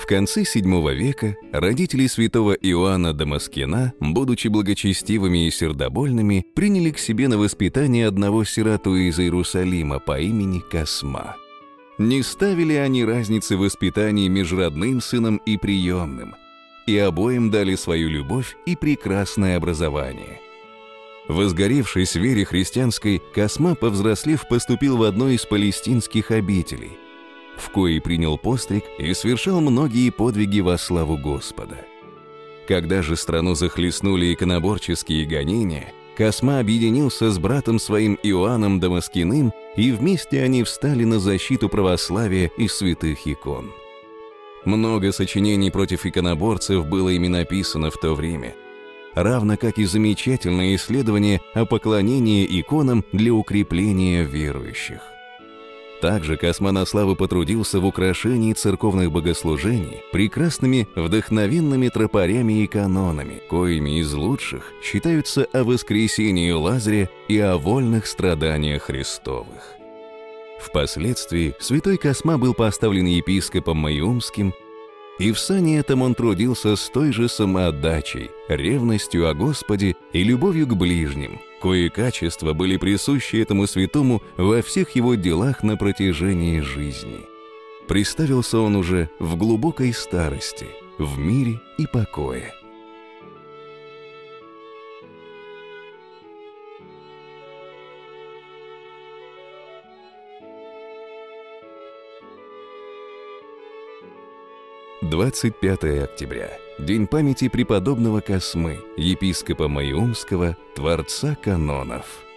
В конце VII века родители святого Иоанна Дамаскина, будучи благочестивыми и сердобольными, приняли к себе на воспитание одного сироту из Иерусалима по имени Косма. Не ставили они разницы в воспитании между родным сыном и приемным, и обоим дали свою любовь и прекрасное образование. Возгоревшись в вере христианской, Косма, повзрослев, поступил в одну из палестинских обителей, в коей принял постриг и совершал многие подвиги во славу Господа. Когда же страну захлестнули иконоборческие гонения, Косма объединился с братом своим Иоанном Дамаскиным, и вместе они встали на защиту православия и святых икон. Много сочинений против иконоборцев было ими написано в то время, равно как и замечательное исследование о поклонении иконам для укрепления верующих. Также Косма на славу потрудился в украшении церковных богослужений прекрасными вдохновенными тропарями и канонами, коими из лучших считаются о воскресении Лазаря и о вольных страданиях Христовых. Впоследствии святой Косма был поставлен епископом Маюмским, и в сане этом он трудился с той же самоотдачей, ревностью о Господе и любовью к ближним, кои качества были присущи этому святому во всех его делах на протяжении жизни. Приставился он уже в глубокой старости, в мире и покое. «25 октября. День памяти преподобного Космы, епископа Маюмского, творца канонов».